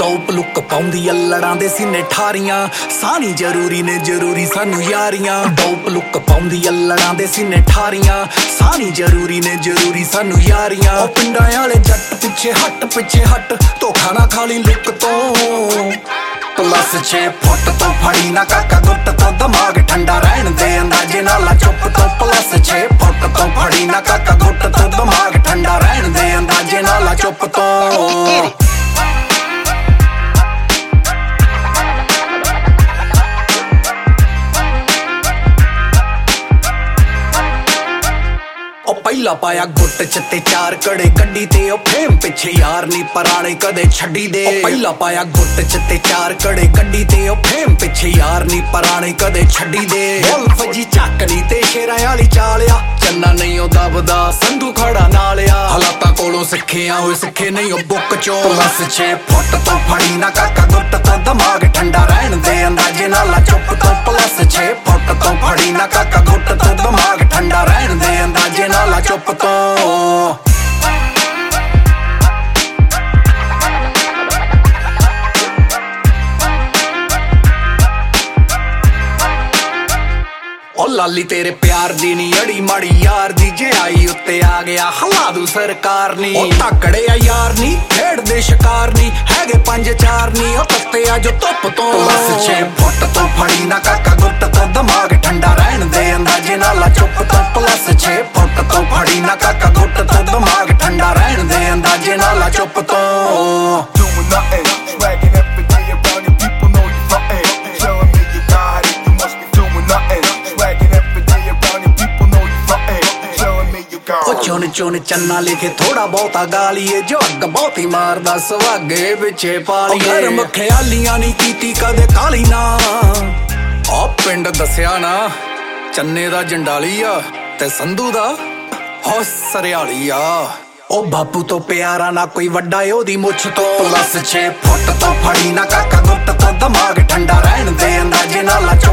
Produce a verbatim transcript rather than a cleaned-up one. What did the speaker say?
top look ਪਾਉਂਦੀ ਆ ਲੜਾਂ ਦੇ ਸੀਨੇ ਠਾਰੀਆਂ ਸਾਨੀ ਜ਼ਰੂਰੀ ਨੇ ਜ਼ਰੂਰੀ ਸਾਨੂੰ ਯਾਰੀਆਂ ਟੌਪ ਲੁੱਕ ਪਾਉਂਦੀ ਆ ਲੜਾਂ ਦੇ ਸੀਨੇ ਠਾਰੀਆਂ ਸਾਨੀ ਜ਼ਰੂਰੀ ਨੇ ਜ਼ਰੂਰੀ ਸਾਨੂੰ ਯਾਰੀਆਂ ਉਹ ਪਿੰਡਾਂ ਵਾਲੇ ਜੱਟ ਪਿੱਛੇ ਹੱਟ ਪਿੱਛੇ ਹੱਟ ਧੋਖਾ ਨਾ ਖਾਲੀ ਲੁੱਕ ਤੋਂ ਪਲੱਸ ਛੇ ਫੁੱਟ ਤੋਂ ਫੜੀ ਨਾ ਕਾਕਾ ਗੁੱਟ ਤੋਂ ਦਿਮਾਗ ਠੰਡਾ ਰਹਿਣ ਦੇ ਅੰਦਾਜ਼ੇ ਨਾਲ ਚੁੱਪ ਤੋਂ ਪਲੱਸ ਛੇ ਫੁੱਟ ਤੋਂ ਫੜੀ ਨਾ ਕਾਕਾ ਗੁੱਟ ਤੋਂ ਦਿਮਾਗ ਠੰਡਾ ਰਹਿਣ ਦੇ ਅੰਦਾਜ਼ੇ ਨਾਲ ਚੁੱਪ ਤੋਂ ਪਹਿਲਾ ਪਾਇਆ ਗੁੱਟ ਚ ਤੇ ਚਾਰ ਕੜੇ ਗੱਡੀ ਤੇ ਉਹ ਫੇਮ ਪਿੱਛੇ ਯਾਰ ਨੀ ਪਰਾਣੇ ਕਦੇ ਛੱਡੀ ਦੇ ਪਹਿਲਾ ਪਾਇਆ ਗੁੱਟ ਚ ਤੇ ਚਾਰ ਕੜੇ ਗੱਡੀ ਤੇ ਉਹ ਫੇਮ ਪਿੱਛੇ ਯਾਰ ਨੀ ਪਰਾਣੇ ਕਦੇ ਛੱਡੀ ਦੇ ਵੁਲਫ ਜੀ ਚੱਕਣੀ ਤੇ ਸ਼ੇਰਾਂ ਵਾਲੀ ਚਾਲਿਆ ਚੰਨਾ ਨਹੀਂ ਉਹ ਦਬਦਾ ਸੰਧੂ ਖੜਾ ਨਾਲਿਆ ਹਾਲਾਤਾਂ ਕੋਲੋਂ ਸਿੱਖਿਆ ਹੋਏ ਸਿੱਖੇ ਨਹੀਂ ਉਹ ਬੁੱਕ ਚੋਂ ਪਲੱਸ ਛੇ ਫੁੱਟ ਤੋਂ ਫੜੀ ਨਾ ਕਾਕਾ ਗੁੱਟ ਤੋਂ ਦਿਮਾਗ ਠੰਡਾ ਰਹਿਣ ਦੇ ਅੰਦਾਜ਼ੇ ਨਾਲ ਚੁੱਪ ਤੋਂ ਪਲੱਸ ਛੇ ਫੁੱਟ ਤੋਂ ਫੜੀ ਨਾ ਕਾਕਾ ਗੁੱਟ ਤੋਂ ਦਿਮਾਗ ਠੰਡਾ ਰਹਿਣ ਦੇ ਅੰਦਾਜ਼ੇ ਨਾਲ ਚੁੱਪ ਤੋਂ ਉਹ ਲਾਲੀ ਤੇਰੇ ਪਿਆਰ ਦੀ ਨੀ ਅੜੀ ਮਾੜੀ ਯਾਰ ਦੀ ਜੇ ਆਈ ਉੱਤੇ ਆ ਗਿਆ ਹਲਾ ਦੂ ਸਰਕਾਰ ਨੀ ਉਹ ਤਕੜੇ ਆ ਯਾਰ ਨੀ ਖੇਡਦੇ ਸ਼ਿਕਾਰ ਨੀ ਹੈਗੇ ਪੰਜ ਚਾਰ ਨੀ ਉਹ ਤੱਤੇ ਆ ਜੋ ਧੁੱਪ ਤੋਂ ਪਲੱਸ ਛੇ ਫੁੱਟ ਤੋਂ ਫੜੀ ਨਾ ਕਾਕਾ ਗੁੱਟ ਤੋਂ ਦਿਮਾਗ ਠੰਡਾ ਰਹਿਣ ਦੇ ਅੰਦਾਜ਼ੇ ਨਾਲ ਚੁੱਪ ਤੋਂ ਪਲੱਸ ਛੇ ਫੁੱਟ ਤੋਂ ਫੜੀ ਨਾ ਕਾਕਾ ਗੁੱਟ ਤੋਂ ਦਿਮਾਗ ਠੰਡਾ ਰਹਿਣ ਦੇ ਅੰਦਾਜ਼ੇ ਨਾਲ ਚੁੱਪ ਤੋਂ ਚੁਣ ਚੁਣ ਚੰਨਾ ਲਿਖੇ ਥੋੜਾ ਬਹੁਤਾ ਗਾਲੀਏ ਜੋ ਅੱਗ ਬਹੁਤੀ ਮਾਰਦਾ ਸੁਹਾਗੇ ਪਿੱਛੇ ਪਾਲੀਏ ਗਰਮ ਖਿਆਲੀਆਂ ਨਹੀਂ ਕੀਤੀ ਕਦੇ ਕਾਲੀ ਨਾ ਆ ਪਿੰਡ ਦੱਸਿਆ ਨਾ ਚੰਨੇ ਦਾ ਜੰਡਾਲੀ ਆ ਤੇ ਸੰਧੂ ਦਾ ਹੋ ਸਰਿਆਲੀ ਆ ਉਹ ਬਾਪੂ ਤੋਂ ਪਿਆਰਾ ਨਾ ਕੋਈ ਵੱਡਾ ਉਹਦੀ ਮੁੱਛ ਤੋਂ ਪਲੱਸ ਛੇ ਫੁੱਟ ਤੋਂ ਫੜੀ ਨਾ ਕਾਕਾ ਗੁੱਟ ਤੋਂ ਦਿਮਾਗ ਠੰਡਾ ਰਹਿਣ ਦੇ ਅੰਦਾਜ਼ੇ ਨਾਲ